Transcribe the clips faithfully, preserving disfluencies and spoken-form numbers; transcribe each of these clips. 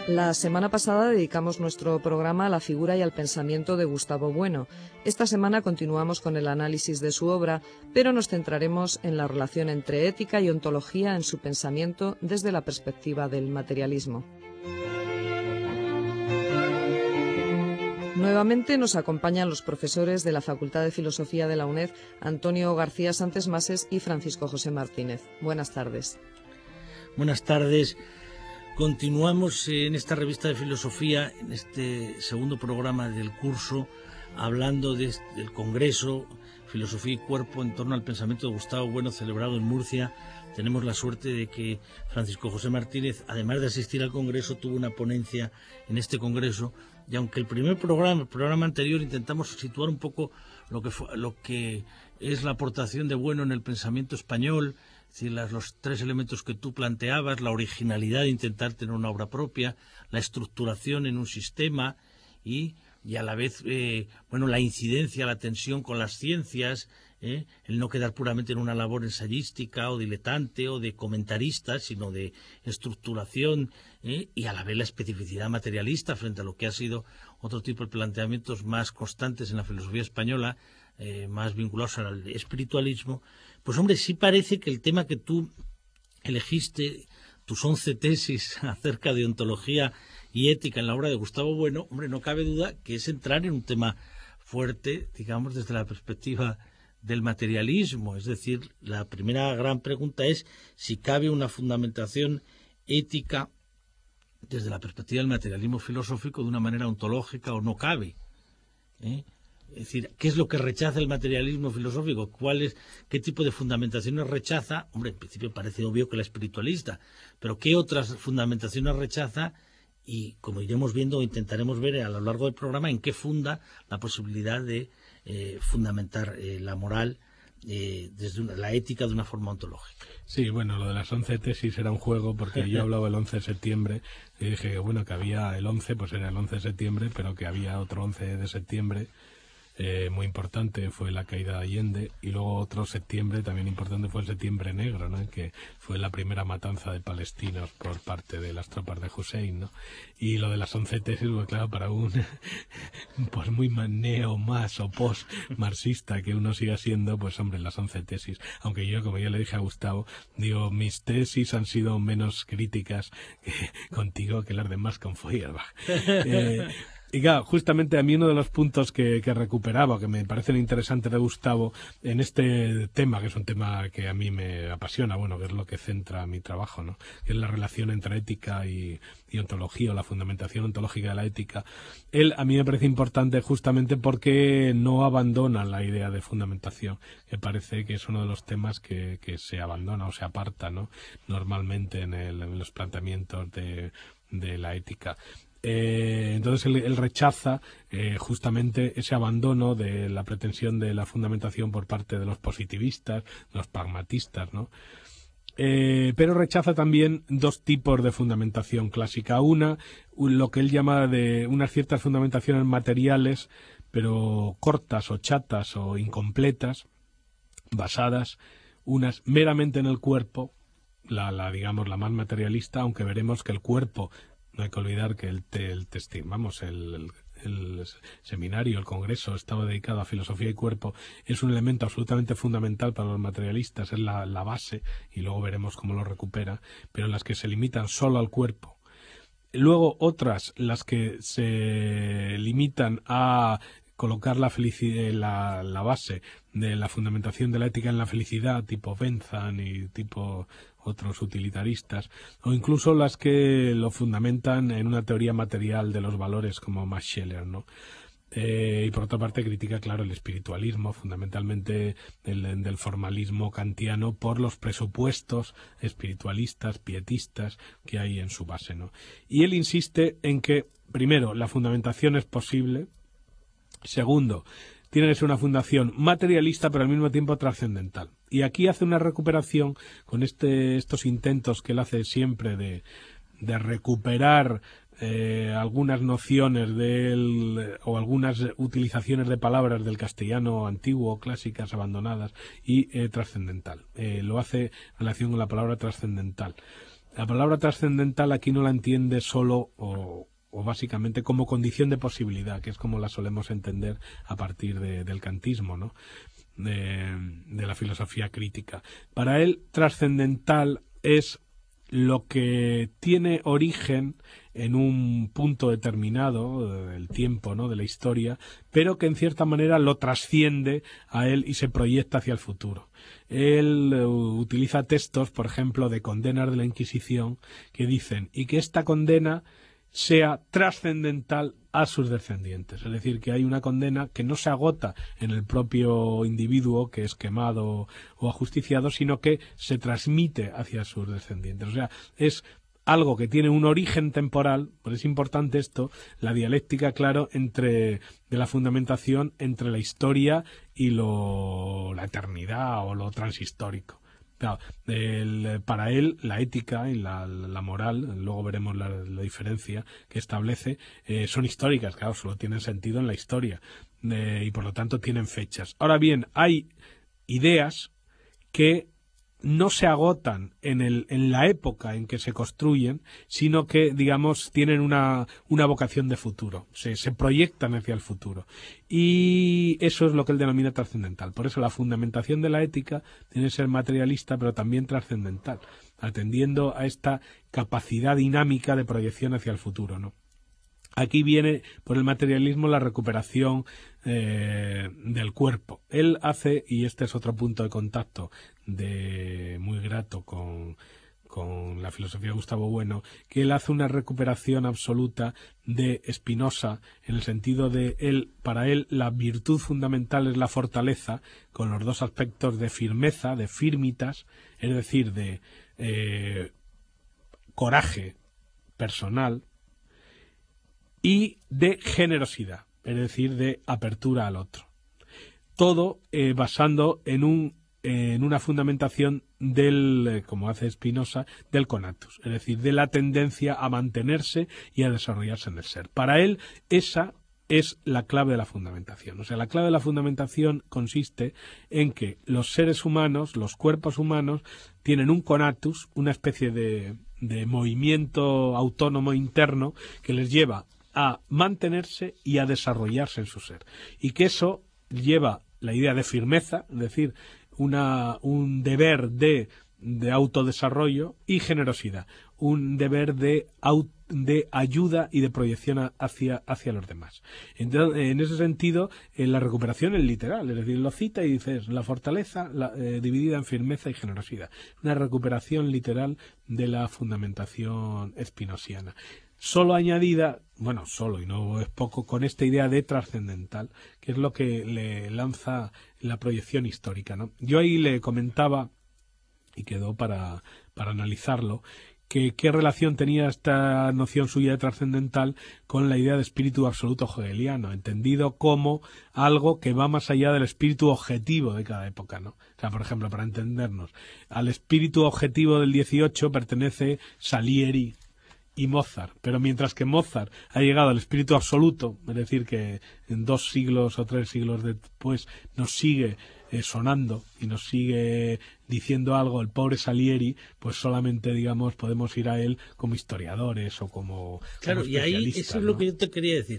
La semana pasada dedicamos nuestro programa a la figura y al pensamiento de Gustavo Bueno. Esta semana continuamos con el análisis de su obra, pero nos centraremos en la relación entre ética y ontología en su pensamiento desde la perspectiva del materialismo. Nuevamente nos acompañan los profesores de la Facultad de Filosofía de la UNED, Antonio García Santesmases y Francisco José Martínez. Buenas tardes. Buenas tardes. Continuamos en esta revista de filosofía, en este segundo programa del curso, hablando de, del Congreso Filosofía y Cuerpo en torno al pensamiento de Gustavo Bueno, celebrado en Murcia. Tenemos la suerte de que Francisco José Martínez, además de asistir al Congreso, tuvo una ponencia en este Congreso. Y aunque el primer programa, el programa anterior, intentamos situar un poco lo que, fue, lo que es la aportación de Bueno en el pensamiento español, es decir, las, los tres elementos que tú planteabas, la originalidad de intentar tener una obra propia, la estructuración en un sistema y, y a la vez, eh, bueno, la incidencia, la tensión con las ciencias, eh, el no quedar puramente en una labor ensayística o diletante o de comentarista, sino de estructuración, eh, y a la vez la especificidad materialista frente a lo que ha sido otro tipo de planteamientos más constantes en la filosofía española, eh, más vinculados al espiritualismo. Pues hombre, sí parece que el tema que tú elegiste, tus once tesis acerca de ontología y ética en la obra de Gustavo Bueno, hombre, no cabe duda que es entrar en un tema fuerte, digamos, desde la perspectiva del materialismo. Es decir, la primera gran pregunta es si cabe una fundamentación ética desde la perspectiva del materialismo filosófico de una manera ontológica o no cabe, ¿eh? Es decir, ¿qué es lo que rechaza el materialismo filosófico? ¿Cuál es, qué tipo de fundamentaciones rechaza? Hombre, en principio parece obvio que la espiritualista, pero ¿qué otras fundamentaciones rechaza? Y como iremos viendo o intentaremos ver a lo largo del programa, ¿en qué funda la posibilidad de eh, fundamentar eh, la moral eh, desde una, la ética de una forma ontológica? Sí, bueno, lo de las once tesis era un juego porque yo hablaba el once de septiembre y dije que bueno, que había el once, pues era el once de septiembre, pero que había otro once de septiembre. Eh, muy importante fue la caída de Allende, y luego otro septiembre también importante fue el septiembre negro, ¿no? Que fue la primera matanza de palestinos por parte de las tropas de Hussein, ¿no? Y lo de las once tesis, pues claro, para un pues muy neo más o post marxista que uno siga siendo, pues hombre, las once tesis, aunque yo, como ya le dije a Gustavo, digo, mis tesis han sido menos críticas que, contigo que las demás con Feuerbach. eh, Y claro, justamente a mí uno de los puntos que, que recuperaba, que me parecen interesantes de Gustavo, en este tema, que es un tema que a mí me apasiona, bueno, que es lo que centra mi trabajo, ¿no? Que es la relación entre ética y, y ontología, o la fundamentación ontológica de la ética. Él a mí me parece importante justamente porque no abandona la idea de fundamentación, que parece que es uno de los temas que, que se abandona o se aparta, ¿no? Normalmente en, el, en los planteamientos de, de la ética. Eh, entonces él, él rechaza eh, justamente ese abandono de la pretensión de la fundamentación por parte de los positivistas, los pragmatistas, ¿no? Eh, pero rechaza también dos tipos de fundamentación clásica. Una, lo que él llama de unas ciertas fundamentaciones materiales, pero cortas o chatas o incompletas, basadas unas meramente en el cuerpo, la, la digamos la más materialista, aunque veremos que el cuerpo, no hay que olvidar que el, te, el testi- vamos, el, el, el seminario, el congreso estaba dedicado a filosofía y cuerpo, es un elemento absolutamente fundamental para los materialistas, es la, la base, y luego veremos cómo lo recupera, pero las que se limitan solo al cuerpo. Luego otras, las que se limitan a colocar la, felicidad, la, la base de la fundamentación de la ética en la felicidad, tipo Bentham y tipo otros utilitaristas, o incluso las que lo fundamentan en una teoría material de los valores como Max Scheler, ¿no? Eh, y por otra parte critica, claro, el espiritualismo, fundamentalmente del, del formalismo kantiano, por los presupuestos espiritualistas, pietistas que hay en su base, ¿no? Y él insiste en que, primero, la fundamentación es posible. Segundo, tiene que ser una fundación materialista pero al mismo tiempo trascendental. Y aquí hace una recuperación con este, estos intentos que él hace siempre de, de recuperar eh, algunas nociones del, o algunas utilizaciones de palabras del castellano antiguo, clásicas, abandonadas, y eh, trascendental. Eh, lo hace en relación con la palabra trascendental. La palabra trascendental aquí no la entiende solo o, o básicamente como condición de posibilidad, que es como la solemos entender a partir de, del kantismo, ¿no? De, de la filosofía crítica. Para él, trascendental es lo que tiene origen en un punto determinado del tiempo, ¿no?, de la historia, pero que en cierta manera lo trasciende a él y se proyecta hacia el futuro. Él uh, utiliza textos, por ejemplo, de condenas de la Inquisición, que dicen, y que esta condena sea trascendental a sus descendientes. Es decir, que hay una condena que no se agota en el propio individuo que es quemado o ajusticiado, sino que se transmite hacia sus descendientes. O sea, es algo que tiene un origen temporal, pues es importante esto, la dialéctica, claro, entre de la fundamentación entre la historia y lo, la eternidad o lo transhistórico. Claro, el, para él la ética y la, la moral, luego veremos la, la diferencia que establece, eh, son históricas, claro, solo tienen sentido en la historia eh, y por lo tanto tienen fechas. Ahora bien, hay ideas que no se agotan en, el, en la época en que se construyen, sino que, digamos, tienen una, una vocación de futuro, se, se proyectan hacia el futuro. Y eso es lo que él denomina trascendental. Por eso la fundamentación de la ética tiene que ser materialista, pero también trascendental, atendiendo a esta capacidad dinámica de proyección hacia el futuro, ¿no? Aquí viene por el materialismo la recuperación eh, del cuerpo. Él hace, y este es otro punto de contacto de muy grato con, con la filosofía de Gustavo Bueno, que él hace una recuperación absoluta de Spinoza, en el sentido de él, para él la virtud fundamental es la fortaleza, con los dos aspectos de firmeza, de firmitas, es decir, de eh, coraje personal, y de generosidad, es decir, de apertura al otro. Todo eh, basando en un eh, en una fundamentación del, eh, como hace Spinoza, del conatus, es decir, de la tendencia a mantenerse y a desarrollarse en el ser. Para él, esa es la clave de la fundamentación. O sea, la clave de la fundamentación consiste en que los seres humanos, los cuerpos humanos, tienen un conatus, una especie de, de movimiento autónomo interno que les lleva a mantenerse y a desarrollarse en su ser. Y que eso lleva la idea de firmeza, es decir, una, un deber de, de autodesarrollo y generosidad, un deber de, de ayuda y de proyección hacia, hacia los demás. Entonces, en ese sentido, eh, la recuperación es literal, es decir, lo cita y dice, es la fortaleza la, eh, dividida en firmeza y generosidad. Una recuperación literal de la fundamentación espinosiana. Solo añadida, bueno, solo y no es poco, con esta idea de trascendental, que es lo que le lanza la proyección histórica, ¿no? Yo ahí le comentaba, y quedó para, para analizarlo, que qué relación tenía esta noción suya de trascendental con la idea de espíritu absoluto hegeliano, entendido como algo que va más allá del espíritu objetivo de cada época, ¿no? O sea, por ejemplo, para entendernos, al espíritu objetivo del dieciocho pertenece Salieri y Mozart, pero mientras que Mozart ha llegado al espíritu absoluto, es decir, que en dos siglos o tres siglos después nos sigue eh, sonando y nos sigue diciendo algo el pobre Salieri, pues solamente, digamos, podemos ir a él como historiadores o como, claro, como y ahí eso es ¿no? lo que yo te quería decir.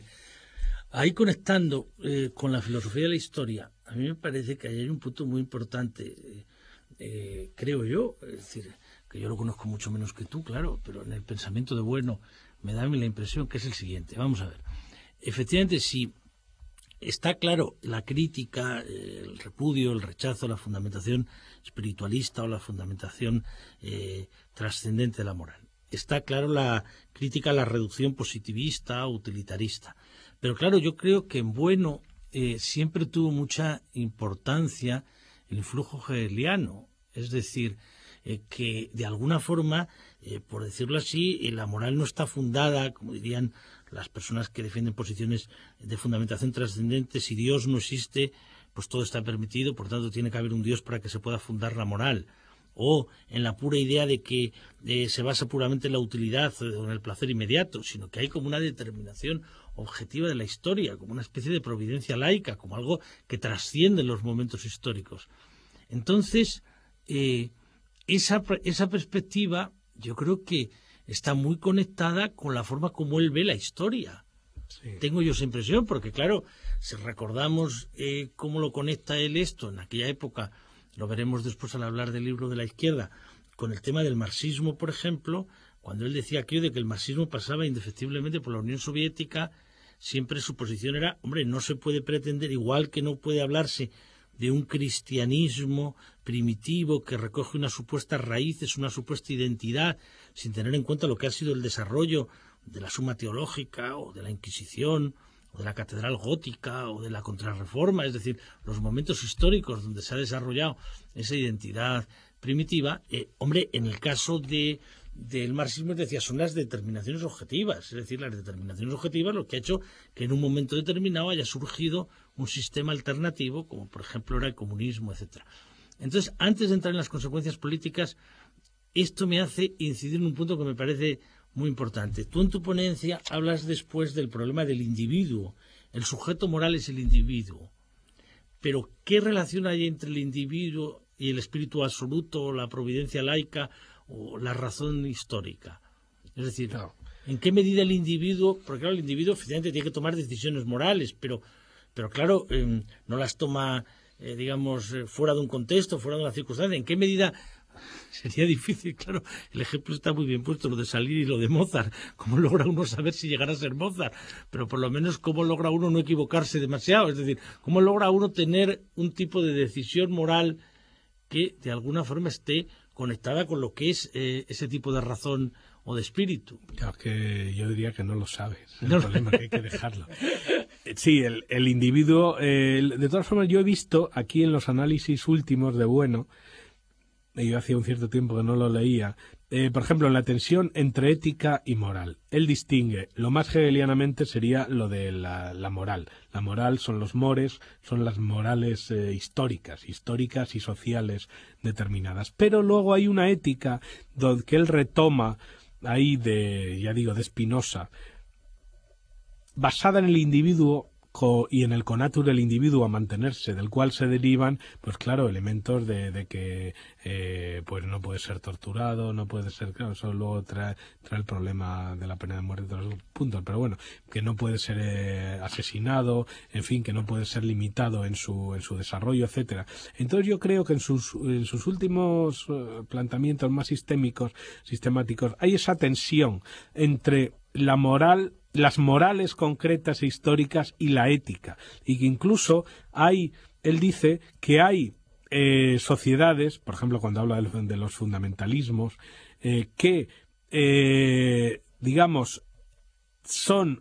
Ahí conectando eh, con la filosofía de la historia, a mí me parece que ahí hay un punto muy importante, eh, eh, creo yo, es decir, que yo lo conozco mucho menos que tú, claro, pero en el pensamiento de Bueno me da a mí la impresión que es el siguiente. Vamos a ver. Efectivamente, si está claro la crítica, el repudio, el rechazo, la fundamentación espiritualista o la fundamentación eh, trascendente de la moral. Está claro la crítica a la reducción positivista, utilitarista. Pero claro, yo creo que en Bueno eh, siempre tuvo mucha importancia el influjo hegeliano, es decir, Eh, que de alguna forma, eh, por decirlo así, eh, la moral no está fundada, como dirían las personas que defienden posiciones de fundamentación trascendente, si Dios no existe, pues todo está permitido, por tanto tiene que haber un Dios para que se pueda fundar la moral. O en la pura idea de que eh, se basa puramente en la utilidad o en el placer inmediato, sino que hay como una determinación objetiva de la historia, como una especie de providencia laica, como algo que trasciende los momentos históricos. Entonces, eh, Esa, esa perspectiva yo creo que está muy conectada con la forma como él ve la historia. Sí. Tengo yo esa impresión, porque claro, si recordamos eh, cómo lo conecta él esto en aquella época, lo veremos después al hablar del libro de la izquierda, con el tema del marxismo, por ejemplo, cuando él decía aquello de que el marxismo pasaba indefectiblemente por la Unión Soviética, siempre su posición era, hombre, no se puede pretender, igual que no puede hablarse de un cristianismo primitivo que recoge unas supuestas raíces, una supuesta identidad, sin tener en cuenta lo que ha sido el desarrollo de la Suma Teológica o de la Inquisición o de la Catedral Gótica o de la Contrarreforma, es decir, los momentos históricos donde se ha desarrollado esa identidad primitiva. Eh, hombre, en el caso de del marxismo, decía, son las determinaciones objetivas, es decir, las determinaciones objetivas lo que ha hecho que en un momento determinado haya surgido un sistema alternativo, como por ejemplo era el comunismo, etcétera. Entonces, antes de entrar en las consecuencias políticas, esto me hace incidir en un punto que me parece muy importante. Tú en tu ponencia hablas después del problema del individuo. El sujeto moral es el individuo. Pero, ¿qué relación hay entre el individuo y el espíritu absoluto, la providencia laica o la razón histórica? Es decir, claro, ¿en qué medida el individuo, porque claro, el individuo efectivamente tiene que tomar decisiones morales, pero, pero claro, eh, no las toma, eh, digamos, eh, fuera de un contexto, fuera de una circunstancia? ¿En qué medida? Sería difícil, claro, el ejemplo está muy bien puesto, lo de Salieri y lo de Mozart. ¿Cómo logra uno saber si llegará a ser Mozart? Pero por lo menos, ¿cómo logra uno no equivocarse demasiado? Es decir, ¿cómo logra uno tener un tipo de decisión moral que de alguna forma esté conectada con lo que es eh, ese tipo de razón o de espíritu? Claro, que yo diría que no lo sabes. El no. problema es que hay que dejarlo. Sí, el, el individuo... Eh, de todas formas, yo he visto aquí en los análisis últimos de Bueno, y yo hacía un cierto tiempo que no lo leía, eh, por ejemplo, en la tensión entre ética y moral. Él distingue, lo más hegelianamente sería lo de la, la moral. La moral son los mores, son las morales eh, históricas, históricas y sociales determinadas. Pero luego hay una ética donde, que él retoma ahí de, ya digo, de Spinoza, basada en el individuo y en el conatus del individuo a mantenerse, del cual se derivan, pues claro, elementos de, de que eh, pues no puede ser torturado, no puede ser, claro, eso luego trae, trae el problema de la pena de muerte de los puntos, pero bueno, que no puede ser eh, asesinado, en fin, que no puede ser limitado en su en su desarrollo, etcétera. Entonces yo creo que en sus en sus últimos uh, planteamientos más sistémicos, sistemáticos, hay esa tensión entre la moral, las morales concretas e históricas y la ética, y que incluso hay, él dice que hay eh, sociedades, por ejemplo cuando habla de, de los fundamentalismos, eh, que eh, digamos son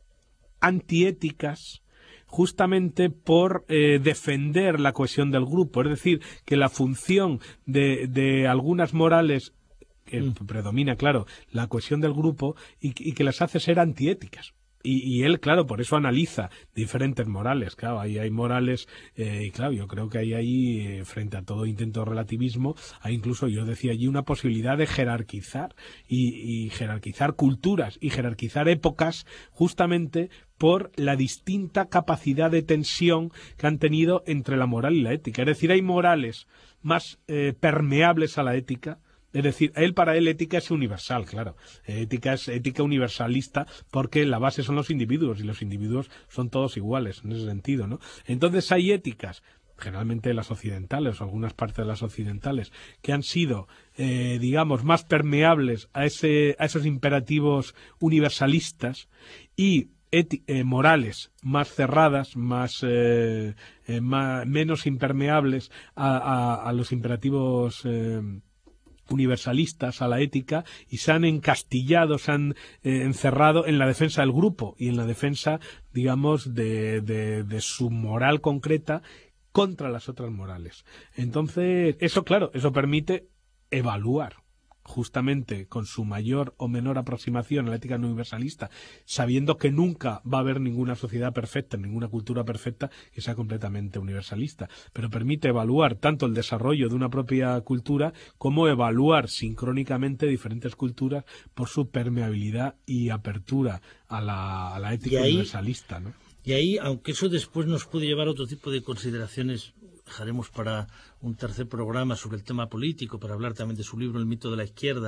antiéticas justamente por eh, defender la cohesión del grupo, es decir, que la función de, de algunas morales que predomina, claro, la cohesión del grupo y, y que las hace ser antiéticas. Y, y él, claro, por eso analiza diferentes morales. Claro, ahí hay morales, eh, y claro, yo creo que hay ahí, eh, frente a todo intento de relativismo, hay incluso, yo decía allí, una posibilidad de jerarquizar y, y jerarquizar culturas y jerarquizar épocas justamente por la distinta capacidad de tensión que han tenido entre la moral y la ética. Es decir, hay morales más eh, permeables a la ética. Es decir, él para él ética es universal, claro. Ética es ética universalista porque la base son los individuos y los individuos son todos iguales en ese sentido, ¿no? Entonces hay éticas, generalmente las occidentales o algunas partes de las occidentales, que han sido, eh, digamos, más permeables a ese a esos imperativos universalistas y Eh, morales más cerradas, más, eh, eh, más menos impermeables a, a, a los imperativos eh, universalistas, a la ética, y se han encastillado, se han eh, encerrado en la defensa del grupo y en la defensa, digamos, de, de, de su moral concreta contra las otras morales. Entonces, eso, claro, eso permite evaluar justamente con su mayor o menor aproximación a la ética no universalista, sabiendo que nunca va a haber ninguna sociedad perfecta, ninguna cultura perfecta que sea completamente universalista, pero permite evaluar tanto el desarrollo de una propia cultura como evaluar sincrónicamente diferentes culturas por su permeabilidad y apertura a la, a la ética ahí, universalista, ¿no? Y ahí, aunque eso después nos puede llevar a otro tipo de consideraciones, dejaremos para un tercer programa sobre el tema político, para hablar también de su libro El mito de la izquierda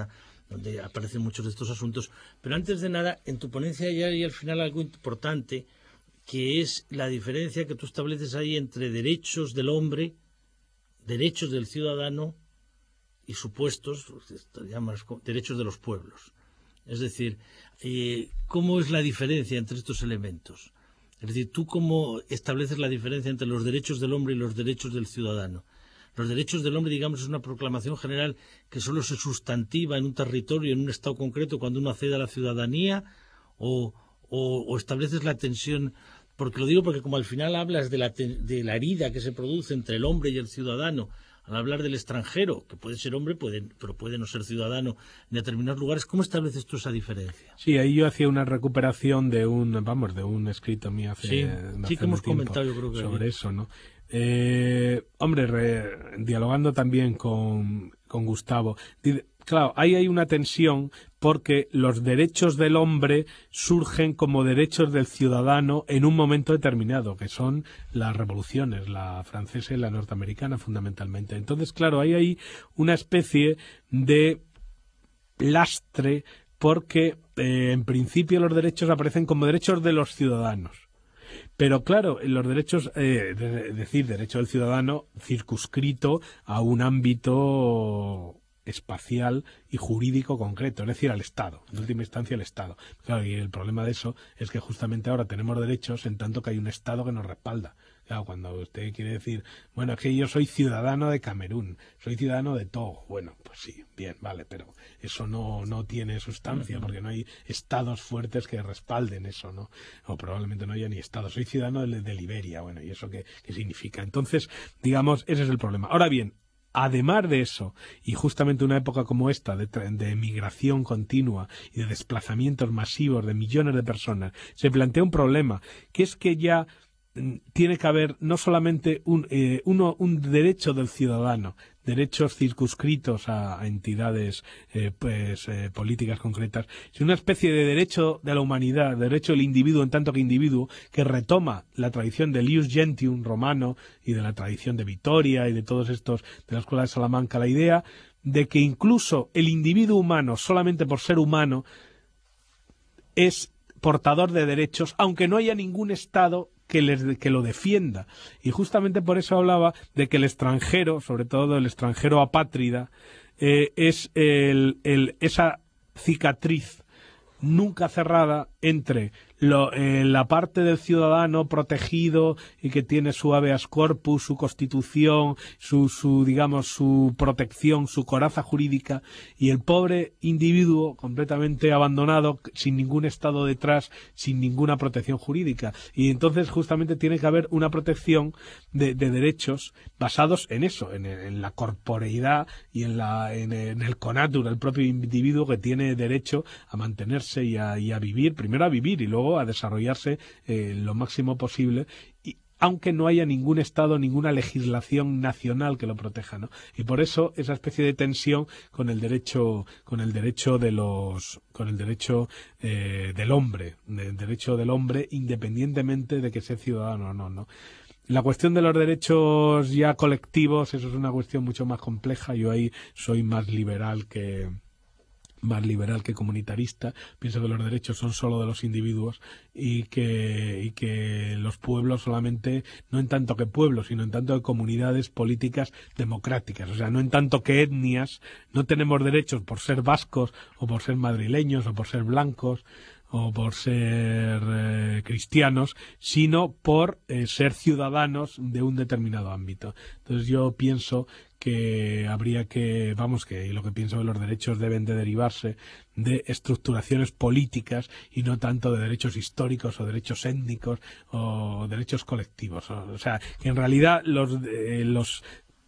donde aparecen muchos de estos asuntos. Pero antes de nada, en tu ponencia ya hay al final algo importante, que es la diferencia que tú estableces ahí entre derechos del hombre, derechos del ciudadano y supuestos, llamas, derechos de los pueblos. Es decir, eh, ¿cómo es la diferencia entre estos elementos? Es decir, ¿tú cómo estableces la diferencia entre los derechos del hombre y los derechos del ciudadano? Los derechos del hombre, digamos, es una proclamación general que solo se sustantiva en un territorio, en un estado concreto, cuando uno accede a la ciudadanía, o, o, o estableces la tensión. Porque lo digo porque como al final hablas de la, de la herida que se produce entre el hombre y el ciudadano, al hablar del extranjero, que puede ser hombre, puede, pero puede no ser ciudadano en determinados lugares, ¿cómo estableces tú esa diferencia? Sí, ahí yo hacía una recuperación de un, vamos, de un escrito mío hace, sí, hace sí que hemos comentado, yo creo que sobre ahí. eso, ¿no? Eh, hombre, re, dialogando también con, con Gustavo, claro, ahí hay una tensión porque los derechos del hombre surgen como derechos del ciudadano en un momento determinado, que son las revoluciones, la francesa y la norteamericana fundamentalmente. Entonces, claro, ahí hay una especie de lastre porque eh, en principio los derechos aparecen como derechos de los ciudadanos. Pero claro, los derechos, eh, de, es decir, derecho del ciudadano circunscrito a un ámbito espacial y jurídico concreto, es decir, al Estado, en última instancia al Estado. Claro, y el problema de eso es que justamente ahora tenemos derechos en tanto que hay un Estado que nos respalda. Claro, cuando usted quiere decir, bueno, es que yo soy ciudadano de Camerún, soy ciudadano de Togo, bueno, pues sí, bien, vale, pero eso no, no tiene sustancia, porque no hay estados fuertes que respalden eso, ¿no? O probablemente no haya ni estados. Soy ciudadano de, de Liberia, bueno, ¿y eso qué, qué significa? Entonces, digamos, ese es el problema. Ahora bien, además de eso, y justamente una época como esta, de, de migración continua y de desplazamientos masivos de millones de personas, se plantea un problema, que es que ya tiene que haber no solamente un, eh, uno, un derecho del ciudadano, derechos circunscritos a, a entidades eh, pues, eh, políticas concretas, sino una especie de derecho de la humanidad, derecho del individuo en tanto que individuo, que retoma la tradición del ius gentium romano y de la tradición de Vitoria y de todos estos de la Escuela de Salamanca, la idea de que incluso el individuo humano, solamente por ser humano, es portador de derechos, aunque no haya ningún Estado que, les, que lo defienda. Y justamente por eso hablaba de que el extranjero, sobre todo el extranjero apátrida, eh, es el, el, esa cicatriz nunca cerrada entre lo, eh, la parte del ciudadano protegido y que tiene su habeas corpus, su constitución, su, su digamos su protección, su coraza jurídica, y el pobre individuo completamente abandonado, sin ningún Estado detrás, sin ninguna protección jurídica. Y entonces justamente tiene que haber una protección de, de derechos basados en eso, en, en la corporeidad y en, la, en, en el conatura, el propio individuo que tiene derecho a mantenerse y a, y a vivir, primero a vivir y luego a desarrollarse eh, lo máximo posible, y aunque no haya ningún Estado, ninguna legislación nacional que lo proteja, ¿no? Y por eso esa especie de tensión con el derecho, con el derecho de los, con el derecho eh, del hombre, del derecho del hombre, independientemente de que sea ciudadano o no, ¿no? La cuestión de los derechos ya colectivos, eso es una cuestión mucho más compleja. Yo ahí soy más liberal que más liberal que comunitarista. Pienso que los derechos son solo de los individuos y que, y que los pueblos solamente, no en tanto que pueblos, sino en tanto que comunidades políticas democráticas. O sea, no en tanto que etnias, no tenemos derechos por ser vascos o por ser madrileños o por ser blancos o por ser eh, cristianos, sino por eh, ser ciudadanos de un determinado ámbito. Entonces yo pienso que habría que, vamos, que lo que pienso que los derechos deben de derivarse de estructuraciones políticas y no tanto de derechos históricos o derechos étnicos o derechos colectivos. O sea, que en realidad los, eh, los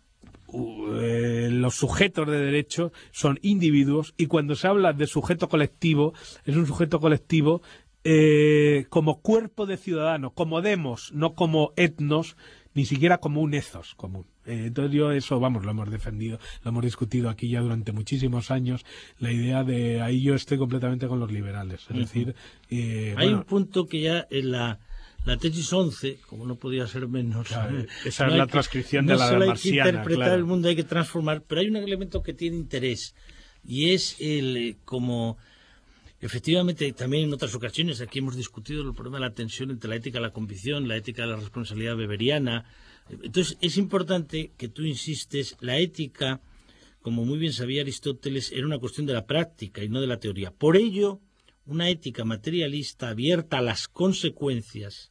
Eh, los sujetos de derecho son individuos, y cuando se habla de sujeto colectivo es un sujeto colectivo eh, como cuerpo de ciudadano, como demos, no como etnos, ni siquiera como un ethos común. Eh, entonces yo eso, vamos, lo hemos defendido, lo hemos discutido aquí ya durante muchísimos años, la idea de, ahí yo estoy completamente con los liberales, es uh-huh. decir... Eh, hay bueno, un punto que ya en la... La tesis once, como no podía ser menos... Claro, esa no es la que, transcripción no de la solo marciana, hay que interpretar claro. el mundo, hay que transformar, pero hay un elemento que tiene interés, y es el como efectivamente también en otras ocasiones aquí hemos discutido el problema de la tensión entre la ética y la convicción, la ética y la responsabilidad weberiana. Entonces es importante que tú insistes, la ética, como muy bien sabía Aristóteles, era una cuestión de la práctica y no de la teoría. Por ello, una ética materialista abierta a las consecuencias,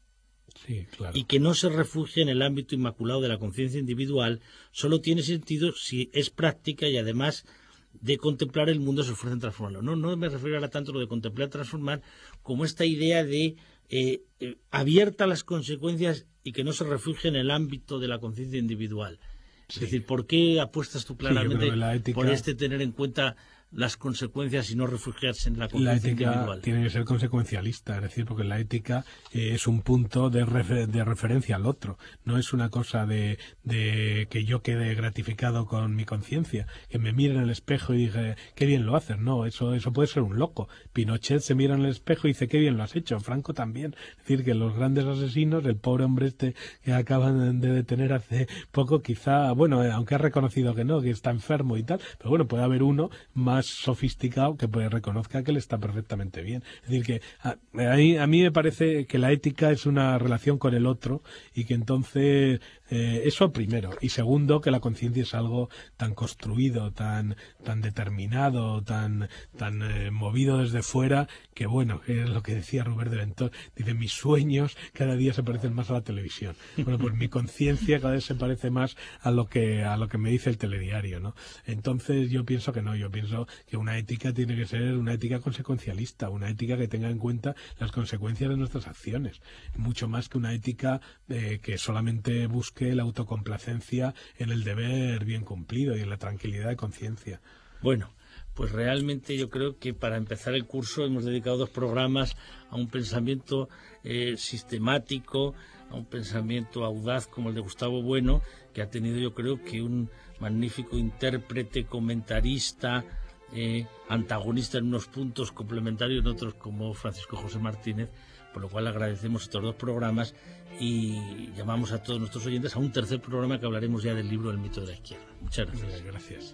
sí, claro, y que no se refugia en el ámbito inmaculado de la conciencia individual, solo tiene sentido si es práctica y además de contemplar el mundo se esfuerza en transformarlo. No, no me refiero ahora tanto a lo de contemplar, transformar, como esta idea de eh, eh, abierta a las consecuencias y que no se refugia en el ámbito de la conciencia individual. Sí. Es decir, ¿por qué apuestas tú claramente sí, ética... por este tener en cuenta las consecuencias y no refugiarse en la conciencia individual? La ética tiene que ser consecuencialista, es decir, porque la ética eh, es un punto de, refer de referencia al otro, no es una cosa de, de que yo quede gratificado con mi conciencia, que me mire en el espejo y diga, qué bien lo haces. No, eso, eso puede ser un loco. Pinochet se mira en el espejo y dice, qué bien lo has hecho. Franco también. Es decir, que los grandes asesinos, el pobre hombre este que acaban de detener hace poco, quizá, bueno, eh, aunque ha reconocido que no, que está enfermo y tal, pero bueno, puede haber uno más sofisticado que pues reconozca que le está perfectamente bien. Es decir, que a, a, a mí me parece que la ética es una relación con el otro y que entonces eh, eso primero. Y segundo, que la conciencia es algo tan construido, tan tan determinado, tan tan eh, movido desde fuera, que bueno, es lo que decía Robert de Ventor. Dice, mis sueños cada día se parecen más a la televisión. Bueno, pues mi conciencia cada vez se parece más a lo que a lo que me dice el telediario, ¿no? Entonces yo pienso que no, yo pienso que una ética tiene que ser una ética consecuencialista, una ética que tenga en cuenta las consecuencias de nuestras acciones, mucho más que una ética eh, que solamente busque la autocomplacencia en el deber bien cumplido y en la tranquilidad de conciencia. Bueno, pues realmente yo creo que para empezar el curso hemos dedicado dos programas a un pensamiento eh, sistemático, a un pensamiento audaz como el de Gustavo Bueno, que ha tenido yo creo que un magnífico intérprete, comentarista, Eh, antagonista en unos puntos, complementarios en otros, como Francisco José Martínez, por lo cual agradecemos estos dos programas y llamamos a todos nuestros oyentes a un tercer programa que hablaremos ya del libro El mito de la izquierda. Muchas gracias. Gracias.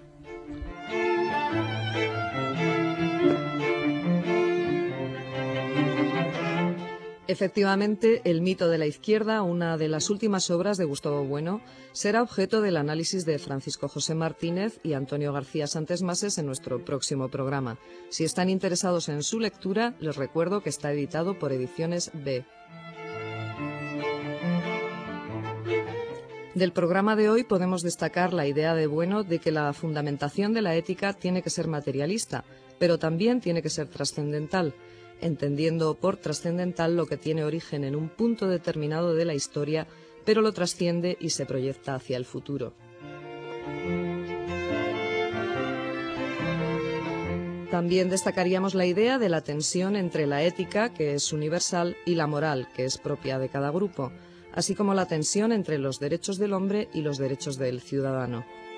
Efectivamente, El mito de la izquierda, una de las últimas obras de Gustavo Bueno, será objeto del análisis de Francisco José Martínez y Antonio García Santesmases en nuestro próximo programa. Si están interesados en su lectura, les recuerdo que está editado por Ediciones B. Del programa de hoy podemos destacar la idea de Bueno de que la fundamentación de la ética tiene que ser materialista, pero también tiene que ser trascendental, entendiendo por trascendental lo que tiene origen en un punto determinado de la historia, pero lo trasciende y se proyecta hacia el futuro. También destacaríamos la idea de la tensión entre la ética, que es universal, y la moral, que es propia de cada grupo, así como la tensión entre los derechos del hombre y los derechos del ciudadano.